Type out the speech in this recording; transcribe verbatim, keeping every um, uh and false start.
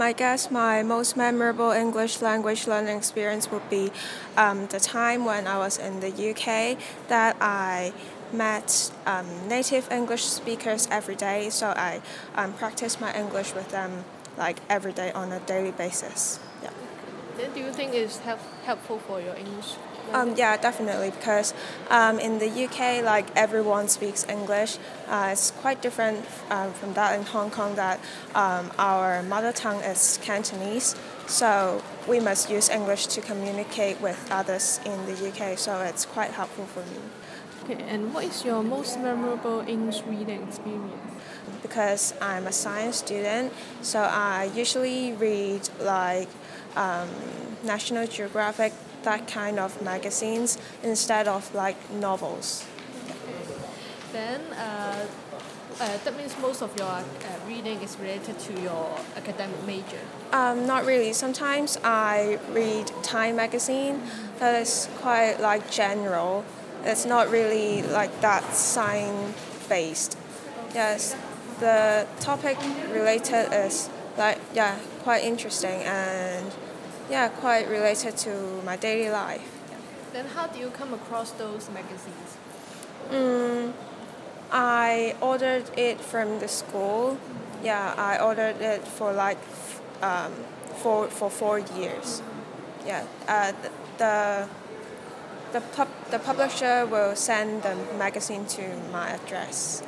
I guess my most memorable English language learning experience would be um, the time when I was in the U K that I met um, native English speakers every day, so I um, practice my English with them like every day on a daily basis. Yeah. Then do you think it's help, helpful for your English Um, learning? yeah, definitely, because um, in the U K, like everyone speaks English. Uh, it's quite different um, from that in Hong Kong. That um, our mother tongue is Cantonese, so we must use English to communicate with others in the U K. So it's quite helpful for me. Okay, and what is your most memorable English reading experience? Because I'm a science student, so I usually read like um, National Geographic, that kind of magazines, instead of like novels. Then uh, uh, that means most of your uh, reading is related to your academic major. Um, not really. Sometimes I read Time magazine that is quite like general. It's not really like that science based. Yes, the topic related is like yeah quite interesting and yeah quite related to my daily life. Then how do you come across those magazines? Mm, I ordered it from the school. Yeah, I ordered it for like um, for for four years. Yeah, uh, the the pub, the publisher will send the magazine to my address.